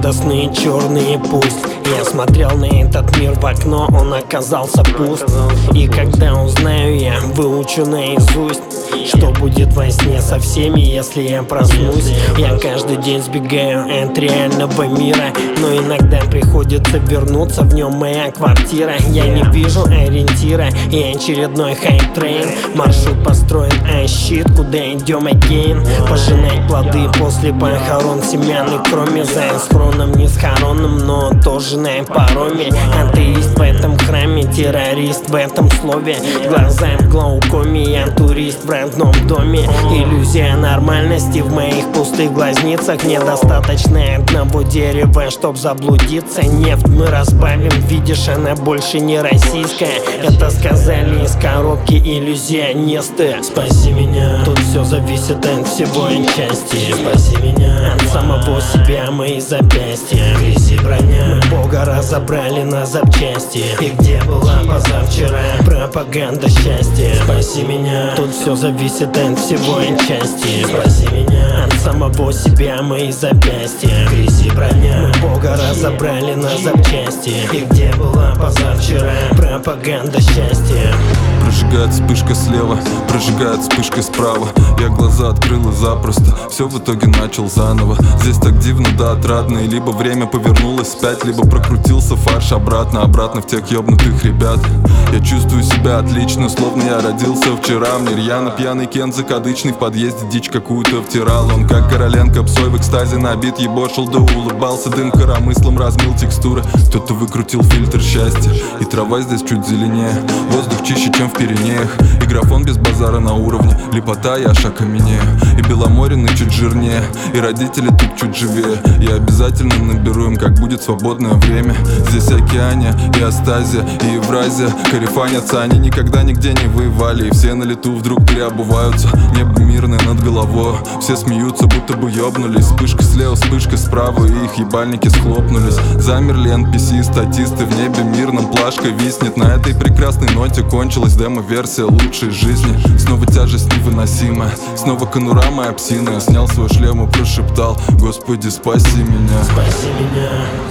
Радостные черные пусть. Я смотрел на этот мир в окно, он оказался пуст. И когда узнаю, я выучу наизусть, что будет во сне со всеми, если я проснусь. Я каждый день сбегаю от реального мира, но иногда приходится вернуться, в нем моя квартира. Я не вижу ориентира и очередной хайп-трейн. Маршрут построен, а щит, куда идем again. Пожинать плоды после похорон семян и кроме. За схроном не схоронным, но тоже на пароме. Атеист в этом храме, террорист в этом слове. Глаза в глаукоме, я турист в родном доме. Иллюзия нормальности в моих пустых глазницах. Недостаточно одного дерева, чтоб заблудиться. Нефть мы разбавим, видишь, она больше не российская. Это сказали из коробки иллюзионисты. Спаси меня, тут все зависит от всего отчасти. Спаси меня от самого себя, мои запястья. Грязи броня, мы Бога разобрали на запчасти. И где была позавчера пропаганда счастья? Спаси меня, тут все зависит от всего отчасти. Спаси меня от самого себя, мои запястья. Грязи броня, мы Бога разобрали на запчасти. И где была позавчера пропаганда счастья? Прожигает вспышка слева, прожигает вспышка справа. Я глаза открыл и запросто все в итоге начал заново. Здесь так дивно, да отрадно. И либо время повернулось вспять, либо прокрутился фарш обратно в тех ёбнутых ребят. Я чувствую себя отлично, словно я родился вчера. Мне рьяно пьяный Кен закадычный в подъезде дичь какую-то втирал. Он как Короленко псой в экстазе набит, ебошил да улыбался. Дым коромыслом размыл текстуры. Кто-то выкрутил фильтр счастья, и трава здесь чуть зеленее. Воздух чище, чем в Пиренеях. И графон без базара на уровне. Лепота, я аж окаменею. И Беломорины чуть жирнее, и родители тут чуть живее. Я обязательно наберу им, как будет свободное время. Здесь Океания, и Астазия, и Евразия корефанятся, они никогда нигде не воевали. И все на лету вдруг переобуваются. Небо мирное над головой, все смеются, будто бы ёбнулись. Вспышка слева, вспышка справа, и их ебальники схлопнулись. Замерли NPC, статисты в небе мирном, плашка виснет. На этой прекрасной ноте кончилась демо-версия лучшей жизни. Снова тяжесть невыносимая, снова конура моя псиная. Снял свой шлем и прошептал: Господи, спаси меня. Спаси меня,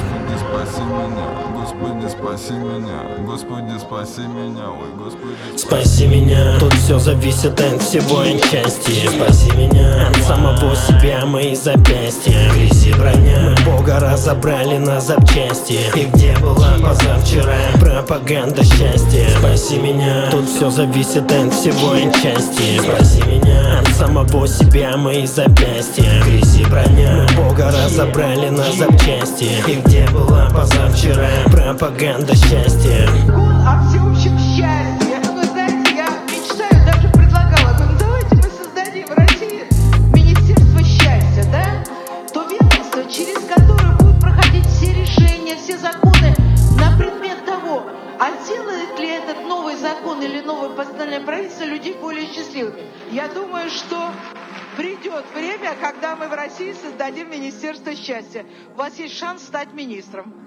Спаси меня, Господи, спаси меня, Господи, спаси меня, ой, Господи. спаси меня, тут все зависит от всего отчасти. Спаси меня от самого себя, мои запястья. Грязи броня, мы Бога разобрали на запчасти. И где была позавчера пропаганда счастья? Спаси меня, тут все зависит от всего отчасти. Спаси меня от самого себя, мои запястья. Грязи броня, мы Бога разобрали на запчасти. И где была позавчера пропаганда счастья? О всеобщем счастье. Вы знаете, я мечтаю, даже предлагала, говорю, давайте мы создадим в России Министерство счастья, да? То ведомство, через которое будут проходить все решения, все законы на предмет того, а делает ли этот новый закон или новое постановление правительства людей более счастливыми. Я думаю, что придет время, когда мы в России создадим Министерство счастья. У вас есть шанс стать министром.